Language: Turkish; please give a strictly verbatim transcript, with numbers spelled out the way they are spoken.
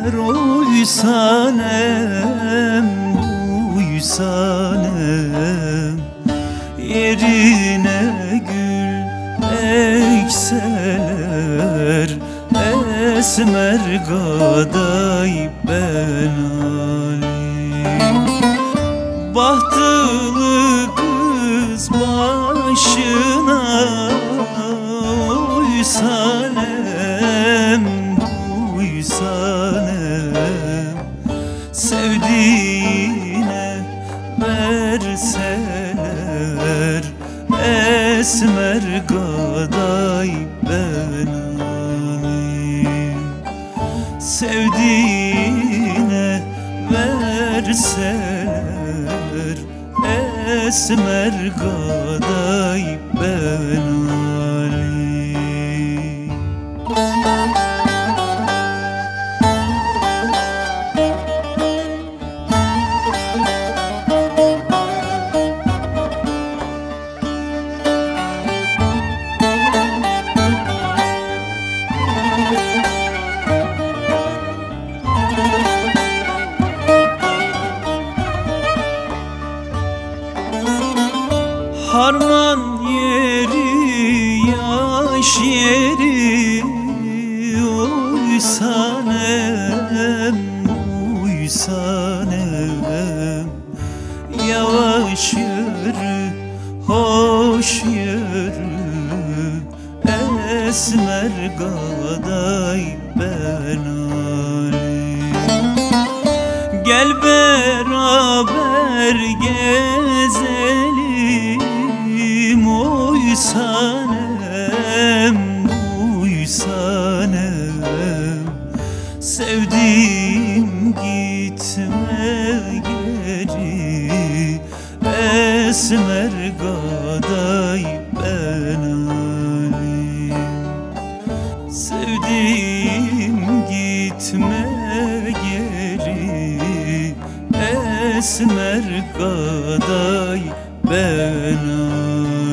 oy sanem, uy sanem. Yerine gül ekseler, esmer gaday ben alim. Bahtılı kız başına, uy sanem, uy sanem. Sevdiğine verseler, esmer gaday ben alim. Sevdiğine verseler, esmer gaday ben alim. Harman yeri, yaş yeri, oy sanem, uy sanem. Yavaş yürü, hoş yürü, esmer gaday ben alim. Gel beraber gezelim, oy sanem, uy sanem. Sevdiğim gitme geri, esmer gaday ben alim. Sevdiğim gitme geri, esmer gaday ben alim.